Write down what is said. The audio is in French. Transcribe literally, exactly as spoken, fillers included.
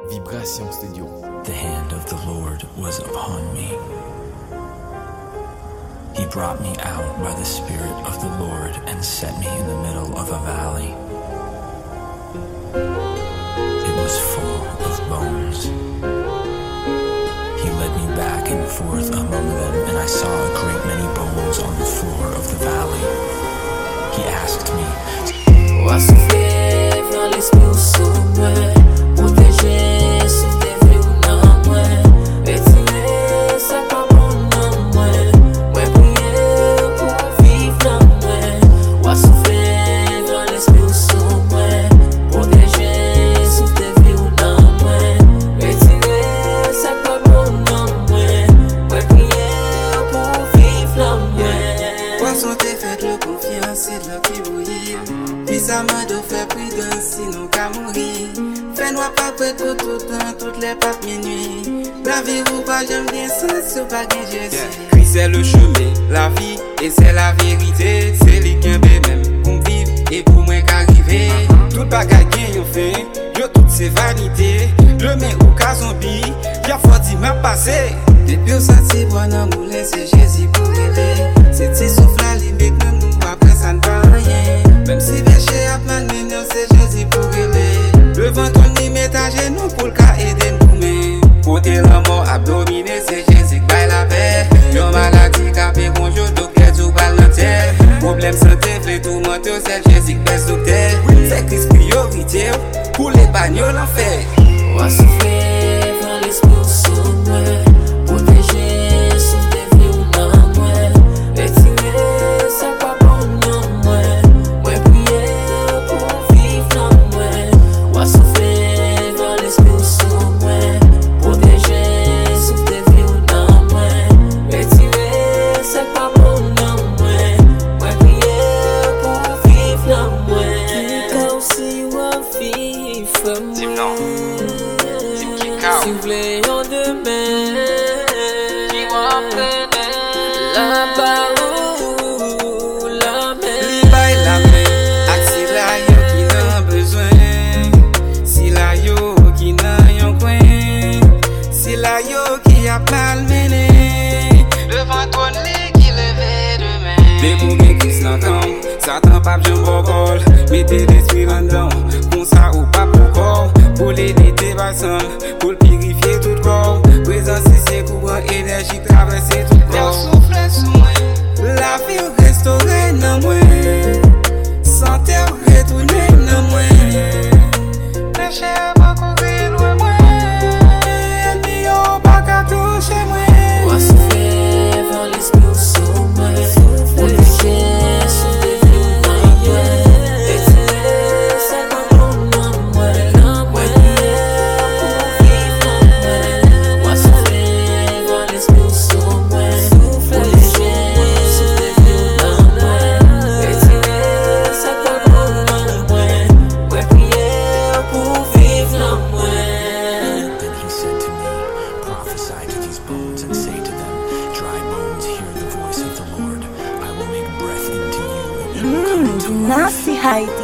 Vibration Studio. The hand of the Lord was upon me. He brought me out by the Spirit of the Lord and set me in the middle of a valley. It was full of bones. He led me back and forth among them, and I saw a great many bones on the floor of the valley. He asked me, Wa souffler dans l'esprit sous moi, protéger sous tes vies ou non moi, retirer ça pas bon non moi, moi prier pour vivre non moi. Wa souffler dans l'esprit sous moi, protéger sous tes vies ou non moi, retirer ça pas bon non moi, moi prier pour vivre non moi. Poisson t'es fait de confiance, c'est de la qui bouillit. Puis ça m'a de faire prudence, sinon qu'à mourir. Fais-nous pas près tout tout temps, toutes les papes minuit. La vie ou pas, j'aime bien sens, sur pas gain Jésus. Puis c'est le chemin, la vie, et c'est la vérité. C'est les qui même pour vivre, et pour moi qu'arriver. Tout bagage qui yon fait, yo toutes ces vanités. Le mets ou cas zombie, y'a faut dire m'a passé. Depuis au senti bon amour, c'est Jésus pour aider. C'est ti souffle la limite, nous après ça ne va rien. Même si péché a plein de mignons, c'est Jésus pour aider. Le ventre on y met à genoux pour le cas aider nous mais côté la mort abdominée, c'est Jésus qui baille la paix. Yon maladie capé bonjour, docteur tout balle dans terre. Problème santé, flé tout menteur, c'est Jésus qui baisse docteur. C'est Christ priorité, pour les bagnoles en fait. Wa souffler dans l'esprit sous moi, protéger sous tes vies ou non moi, retirer ça pas bon non moi, moi prier pour vivre non moi. Wa souffler dans l'esprit sous moi, protéger sous tes vies ou non moi, retirer ça pas bon non moi, moi prier pour vivre non moi. Quand si wa vivre moi. Si vous voulez en demain, la barou, la main. Li bay la main, ak si la yo qui nan besoin. Si la yo qui nan yon coin. Si la yo qui a mal mené. Devant ton lit qui levait demain. Des pour mes qui s'entendent, Satan pas j'en bobole. Mettez l'esprit là-dedans, comme ça ou pas pour corps. Pour l'aider tes bassins, pour le purifier tout corps. Présence c'est courant énergie traverser tout corps. Souffle sous moi, la vie restaurée dans moi. Santé retourner dans moi. Péché pas courir loin moi. Ennemi au pas qu'à toucher moi. Wa souffler dans l'esprit sous moi, protéger sous tes vies ou non moi, retirer ça pas bon non moi, moi prier pour vivre non moi. Wa souffler dans l'esprit sous moi, protéger sous tes vies ou non moi, retirer ça pas bon non moi, moi prier pour vivre non moi. Then he said to me, Prophesy to these bones and say to them, Dry bones, hear the voice of the Lord. I will make breath into you, and you will come into life. Nasty Heidi.